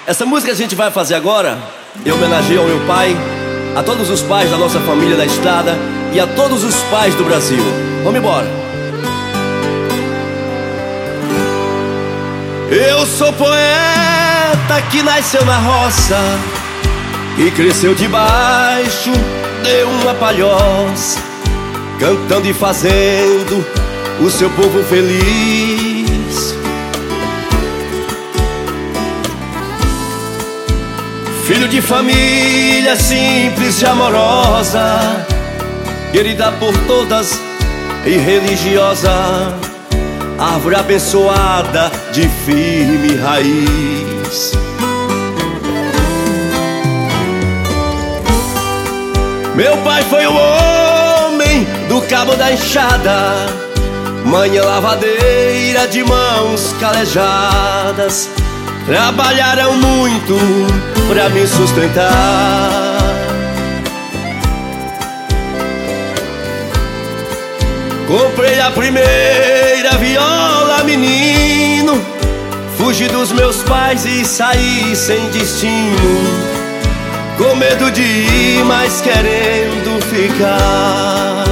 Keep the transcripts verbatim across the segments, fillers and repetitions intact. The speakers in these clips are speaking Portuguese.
Essa música que a gente vai fazer agora, eu homenageio ao meu pai, a todos os pais da nossa família da estrada e a todos os pais do Brasil. Vamos embora. Eu sou poeta que nasceu na roça e cresceu debaixo de uma palhoça, cantando e fazendo o seu povo feliz. Filho de família simples e amorosa, querida por todas e religiosa, árvore abençoada de firme raiz. Meu pai foi o homem do cabo da enxada, manhã lavadeira de mãos calejadas. Trabalharam muito pra me sustentar. Comprei a primeira viola, menino, fugi dos meus pais e saí sem destino, com medo de ir, mas querendo ficar.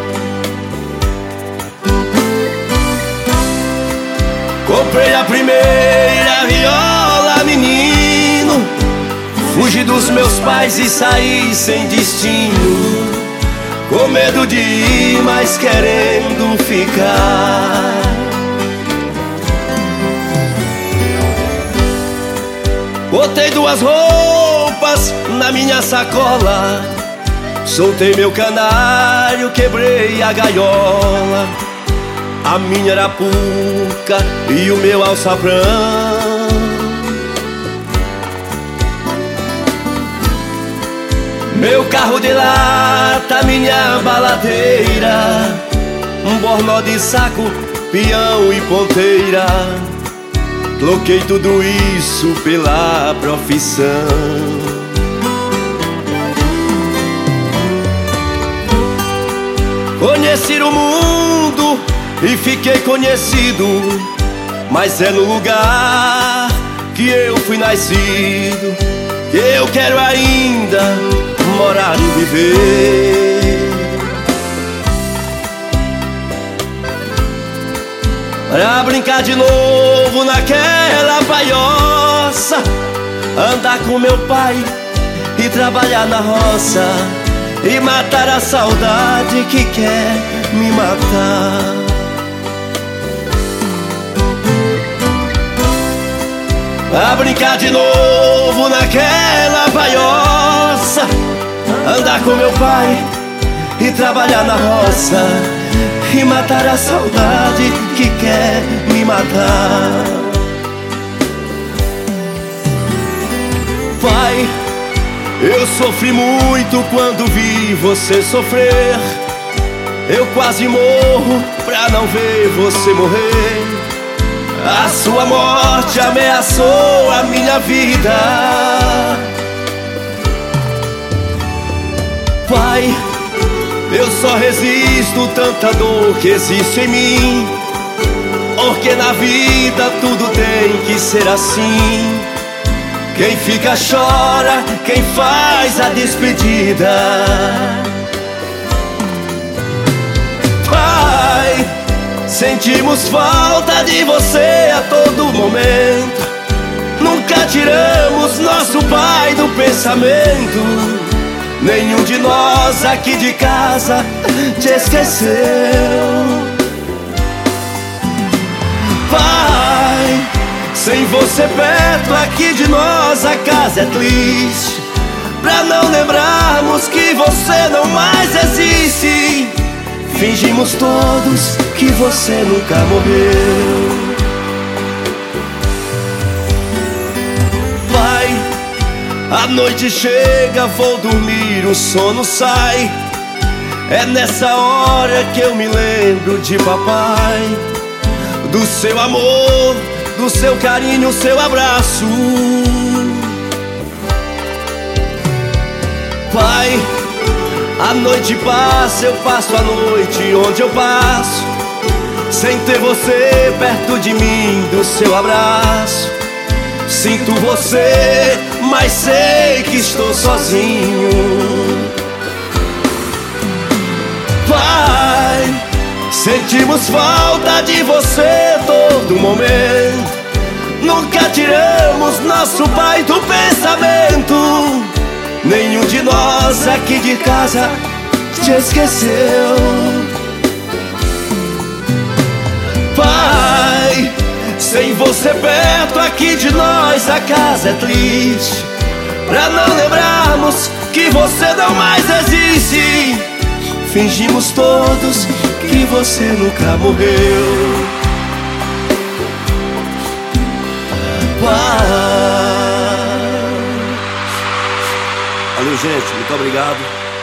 Comprei a primeira viola, menino, fugi dos meus pais e saí sem destino, com medo de ir, mas querendo ficar. Botei duas roupas na minha sacola, soltei meu canário, quebrei a gaiola. A minha arapuca e o meu alçaprão. Meu carro de lata, minha baladeira, um bornó de saco, peão e ponteira. Troquei tudo isso pela profissão. Conheci o mundo e fiquei conhecido, mas é no lugar que eu fui nascido que eu quero ainda morar e viver. Pra brincar de novo naquela palhoça, andar com meu pai e trabalhar na roça, e matar a saudade que quer me matar. A brincar de novo naquela palhoça, andar com meu pai e trabalhar na roça, e matar a saudade que quer me matar. Pai, eu sofri muito quando vi você sofrer. Eu quase morro pra não ver você morrer. A sua morte ameaçou a minha vida. Pai, eu só resisto tanta dor que existe em mim, porque na vida tudo tem que ser assim. Quem fica chora, quem faz a despedida. Pai, sentimos falta de você a todo momento. Nunca tiramos nosso pai do pensamento. Nenhum de nós aqui de casa te esqueceu. Pai, sem você perto aqui de nós a casa é triste, pra não lembrarmos que você não mais existe. Fingimos todos que você nunca morreu. Pai, a noite chega, vou dormir, o sono sai. É nessa hora que eu me lembro de papai, do seu amor, do seu carinho, seu abraço. Pai, a noite passa, eu passo a noite onde eu passo, sem ter você perto de mim, do seu abraço. Sinto você, mas sei que estou sozinho. Pai, sentimos falta de você todo momento. Nunca tiramos nosso pai do pensamento. Nenhum de nós aqui de casa te esqueceu. Pai, sem você perto aqui de nós a casa é triste. Pra não lembrarmos que você não mais existe, fingimos todos que você nunca morreu. Pai. Valeu, gente, muito obrigado.